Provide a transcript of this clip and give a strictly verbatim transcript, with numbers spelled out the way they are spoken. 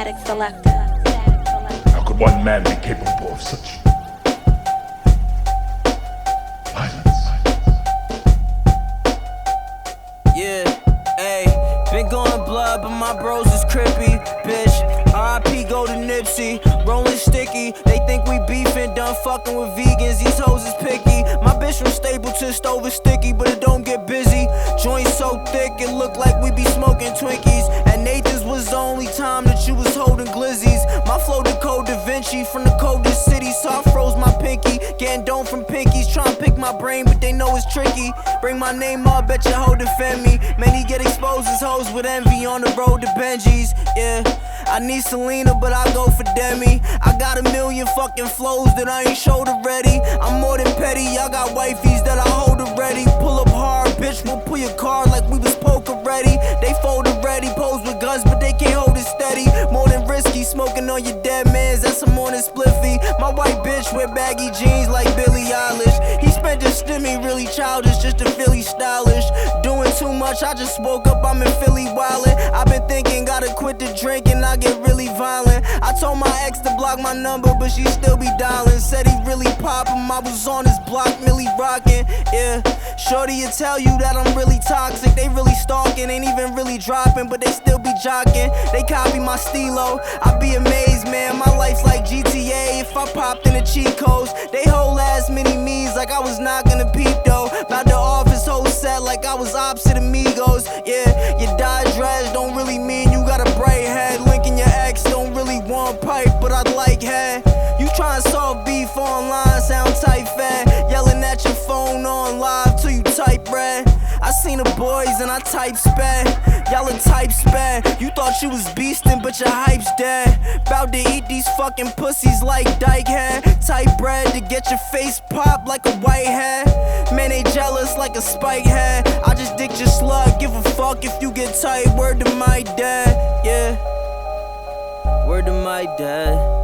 Static Selector. How could one man be capable of such violence? Yeah, ayy, been going blood, but my bros is crippy, bitch. R I P go to Nipsey, rolling sticky. They think we beefing, done fucking with vegans. These hoes is picky. My bitch from Stapleton stove is sticky, but it don't get busy. Joint so thick, it look like we be smoking Twinkies. And Nathan's was the only time that you was holding glizzies. My flow to Code Da Vinci from the coldest city, so I froze my pinky. Getting dome from pinkies, trying to pick my brain, but they know it's tricky. Bring my name up, bet your hoe defend me. Many get exposed as hoes with envy on the road to Benji's. Yeah, I need Selena, but I go for Demi. I got a million fucking flows that I ain't showed already. I'm more than petty, I got wifeys that I hold already. Pull up hard, bitch, we'll pull your car like we was poker ready. They fold already, pose with guns, but they can't hold it steady. More than risky, smoking on your dead mans, that's a morning spliffy. My white bitch wear baggy jeans like Billie Eilish. He spent his stimmy really childish, just to feel he's stylish. Doing too much, I just woke up, I'm in Philly wildin'. I've been thinking, gotta quit the drinking, I get really violent. I told my ex to block my number, but she still be dialing. Said he really pop him, I was on his block, Millie rockin'. Yeah, shorty will tell you that I'm really toxic. They really stalking, ain't even really dropping, but they still be jocking. They copy my stilo, I be amazed, man. My life's like G T A if I popped in the cheat codes. They whole ass mini me's like I was not gonna peep though. About the office whole set like I was opposite amigos. Yeah, your dye dress don't really mean you got a bright head. Linking your ex don't really want pipe, but I'd like head. You tryna solve beef online, sound tight fat. Yelling at your phone on live till you type red. I seen the boys and I type sped. Y'all a type sped. You thought you was beastin', but your hype's dead. Bout to eat these fucking pussies like dyke head. Type bread to get your face popped like a white head. Man, they jealous like a spike head. I just dick your slug, give a fuck if you get tight. Word to my dad, yeah. Word to my dad.